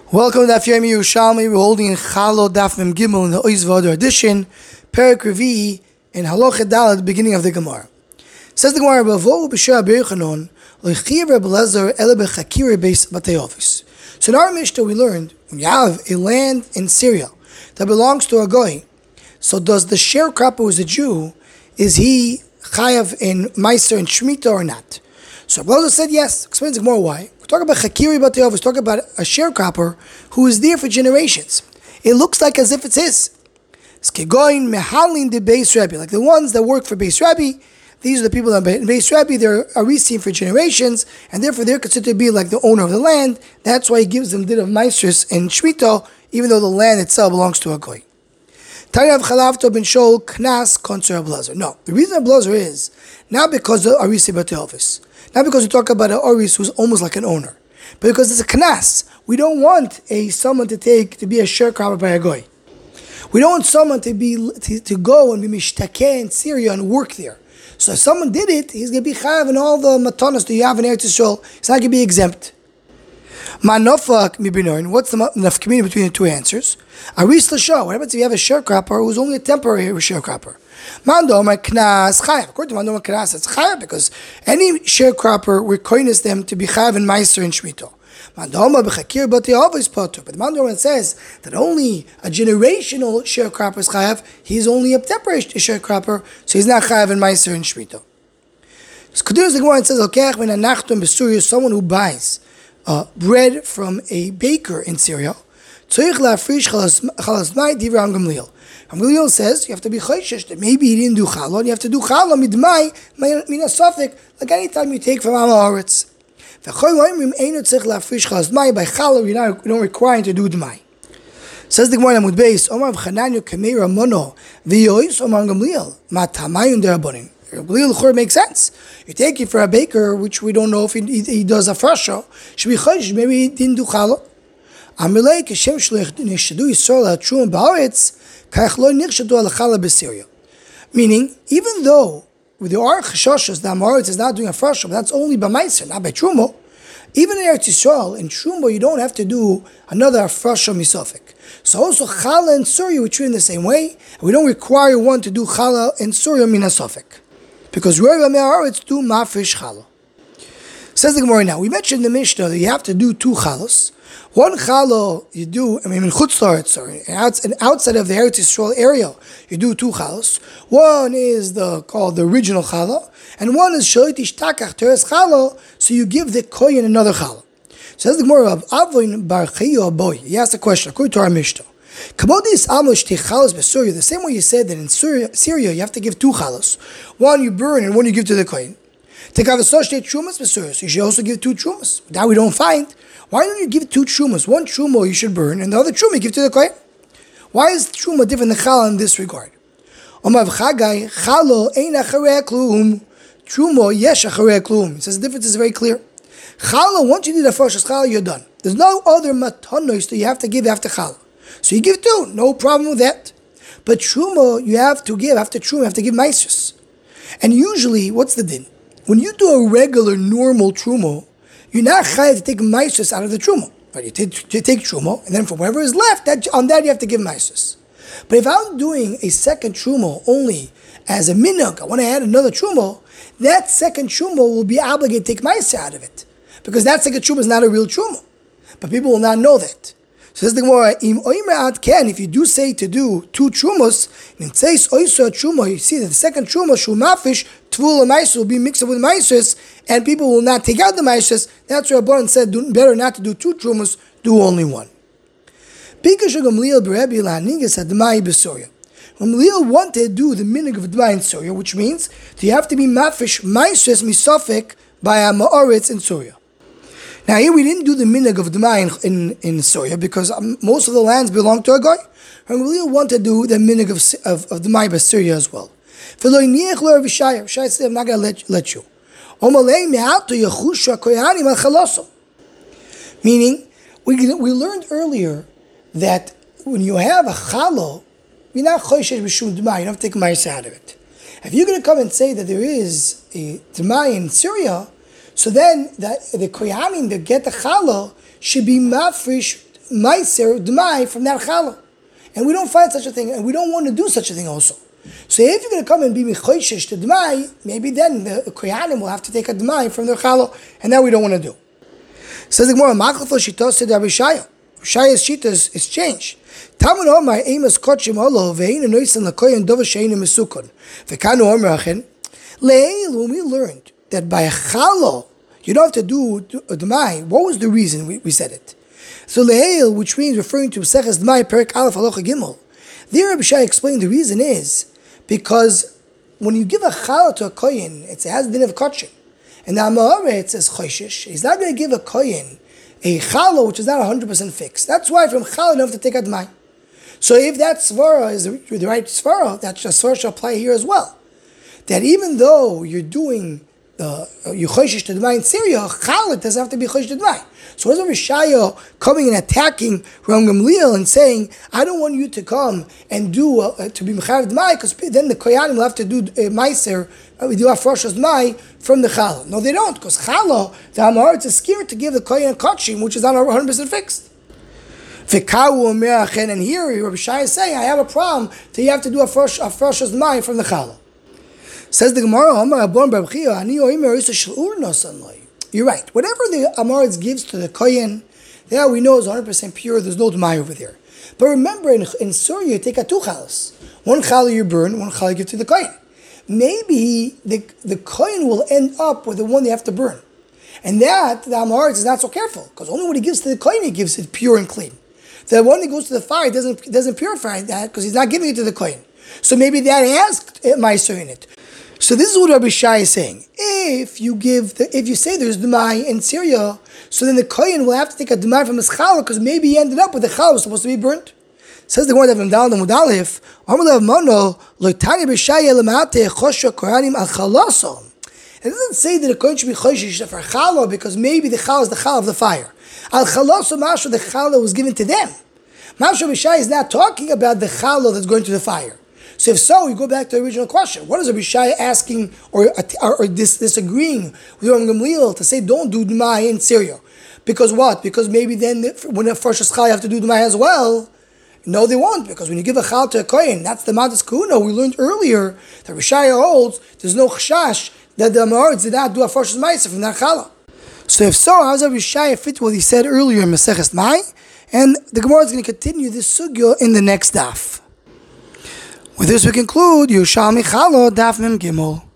Welcome to Daf Yomi Yerushalmi. We're holding in Chalo Daf Mem Gimel in the Oiz V'Adar edition, Perek Revi'i in Halacha Dal at the beginning of the Gemara. Says the Gemara, "B'avohu b'shah b'Yochanan lo'chiv Reb Elazar ele b'chakira beis batei ofis." So in our Mishnah we learned when you have a land in Syria that belongs to a goy, so does the sharecropper who is a Jew, is he chayav in Meiser and Shemitah or not? So Reb Elazar said yes. Explains the Gemara why. Talk about Chakiri Batei Ofis, talk about a sharecropper who is there for generations. It looks like as if it's his. It's Kegoin Mehalin de Beis Rebbe, like the ones that work for Beis Rebbe. These are the people that in Beis Rebbe, they're Arisim for generations, and therefore they're considered to be like the owner of the land. That's why he gives them din of Meisters and Shemitah, even though the land itself belongs to a Goy. Tarav Chalavto ben Shol Knas Konser Reb Elazar. No, the reason Reb Elazar is not because of Arisi Batei Ofis. Not because we talk about an Oris who's almost like an owner, but because it's a knas. We don't want someone to be a sharecropper by a goy. We don't want someone to go and be mishtakeh in Syria and work there. So if someone did it, he's going to be chayav in all the matanas that you have in Eretz Yisrael. He's not going to be exempt. Manofak mibinoin. What's the nafkamina between the two answers? Aris l'shah. What happens if you have a sharecropper who's only a temporary sharecropper? Mandoma knas chayav. According to Mandoma knas, it's chayav because any sharecropper requires them to be chayav in Meiser and Shemitah. Mandoma b'chakir batei ofis potur. But the Mandoma says that only a generational sharecropper is chayav. He's only a temporary sharecropper, so he's not chayav in Meiser and Shemitah. So continues the Gemara and says, "Okech min anachton b'Syria, someone who buys bread from a baker in Syria. Tzorich la'afrish chalas mai divrei Gamliel. Gamliel says you have to be chayshish that maybe he didn't do challah. You have to do challah midmai min asafik, like any time you take from Am Haaretz. V'choy lo'imrim eino tzorich la'afrish chalas mai. By challah you don't require him to do d'mai. Says the Gemara Amud Beis, Omar v'chananyo kamei ramono v'yois Omar Gamliel ma tamayun derabonim. Gamliel makes sense. You take it for a baker, which we don't know if he does a frasha. Should be chayish, maybe he didn't do challah. Amalei kashem shleich nishadu Yisrael ha'trum ba'aretz kach lo nishadu al-challah b'Syria. Meaning, even though there are chashashas that Am Haaretz is not doing a frasha, but that's only by Meiser, not by Trumo. Even in Eretz Yisrael, in Trumo, you don't have to do another frasha misafik. So also challah and Syria, we treat in the same way. We don't require one to do challah and Syria min asafik. Because Rov Am Haaretz do mafresh challah. Says the Gemara now, we mentioned in the Mishnah that you have to do two chalos. One challah you do, in Chutz La'aretz, and outside of the Eretz Yisrael area, you do two chalos. One is called the original challah, and one is Shalitish Takach Teres challah, so you give the kohen another challah. Says the Gemara of Avon Bar Chayu Aboy. He asked a question according to our Mishnah. The same way you said that in Syria you have to give two chalos. One you burn and one you give to the kohen. So you should also give two trumas. Now we don't find. Why don't you give two trumas? One truma you should burn and the other truma you give to the kohen. Why is truma different than challah in this regard? He says the difference is very clear. Challah, once you do the first challah, you're done. There's no other matanos that you have to give after challah. So you give two, no problem with that. But truma, you have to give, after truma, you have to give meisters. And usually, what's the din? When you do a regular, normal truma, you're not chayav to take meisters out of the truma. Right? You take truma, and then from whatever is left, on that you have to give meisters. But if I'm doing a second truma only as a minhag, I want to add another truma, that second truma will be obligated to take meister out of it. Because that second truma is not a real truma. But people will not know that. Says the Gemara, if you do say to do two trumos, and it says oiso truma, you see that the second truma, shumafish, tvul meiser will be mixed up with meisters, and people will not take out the meisters. That's why Rabban said, better not to do two trumos, do only one. Gamliel wanted to do the minig of Dmai in Syria, which means that you have to be mafish meisters misafik by Am Haaretz in Syria. Now here we didn't do the minhag of Dmai in Syria because most of the lands belong to a guy. And we really want to do the minhag of Dmai by Syria as well. Shai said, I'm not going to let you. Meaning, we learned earlier that when you have a chalo, you're not choishesh b'shum Dmai, you don't have to take ma'is out of it. If you're going to come and say that there is a Dmai in Syria, so then the kohanim that get the challah should be mafresh meiser d'mai from that challah. And we don't find such a thing, and we don't want to do such a thing also. So if you're going to come and be mechoishish to d'mai, maybe then the kohanim will have to take a d'mai from their challah, and that we don't want to do. Says the Gemara, Machlefo Shita said Rabbi Shaya. Shaya's shita is changed. Tamun Omar Amos Kochim Olo Ve'in Noisan Lakoyan Dova Shein Mesukon. Vekanu Omar Achen. Le'il, when we learned that by a challah you don't have to do a d'mai, what was the reason we said it? So Le'il, which means referring to Seches d'mai Perek Aleph Halacha Gimel. There Rabbi Shaya explained the reason is because when you give a challah to a kohen, it has the din of kotchim. And the Amoharet says choishish. He's not going to give a kohen a challah which is not 100% fixed. That's why from challah you don't have to take admai. So if that svara is the right svara, that svara shall apply here as well. That even though you're doing you choishish to admai in Syria, challah doesn't have to be choishish to admai. So where's Rabbi Shaya coming and attacking Ram Gamliel and saying, I don't want you to come and do to be mechav d'mai, because then the koyanim will have to do meiser. We do afroshas d'mai from the challah. No, they don't, because challah, the Amoharet is scared to give the kohen kachim, which is not 100% fixed. And here Rabbi Shaya is saying, I have a problem that you have to do afroshas d'mai from the challah. Says the Gemara, you're right. Whatever the Amoharet gives to the kohen, we know is 100% pure. There's no d'mai over there. But remember, in Syria, you take a two chalas. One challah you burn, one challah you give to the kohen. Maybe the kohen will end up with the one they have to burn. And that, the Amoharet is not so careful, because only when he gives to the kohen, he gives it pure and clean. The one that goes to the fire doesn't purify that, because he's not giving it to the kohen. So maybe that has meiser in it. So this is what Rabbi Shai is saying. If you say there's d'mai in Syria, so then the kohen will have to take a d'mai from his challah, because maybe he ended up with the challah was supposed to be burnt. Says the word of Mdal and Mudalif, it doesn't say that the kohen should be choshish for challah, because maybe the challah is the challah of the fire. Al chalaso mashu, the challah was given to them. Mashu Bishai is not talking about the challah that's going to the fire. So if so, you go back to the original question. What is Rabbi Shaya asking or disagreeing with Ram Gamliel to say don't do d'mai in Syria? Because what? Because maybe then when the first chal you have to do d'mai as well. No, they won't, because when you give a chal to a kohen, that's the Matas Kahuna. We learned earlier that Rabbi Shaya holds there's no chashash that the Amoharet did not do a first ma'aser from that challah. So if so, how does Rabbi Shaya fit what he said earlier in Maseches Mai? And the Gemara is going to continue this sugya in the next daf. With this we conclude Yerushalmi Challah Daf Mem Gimel.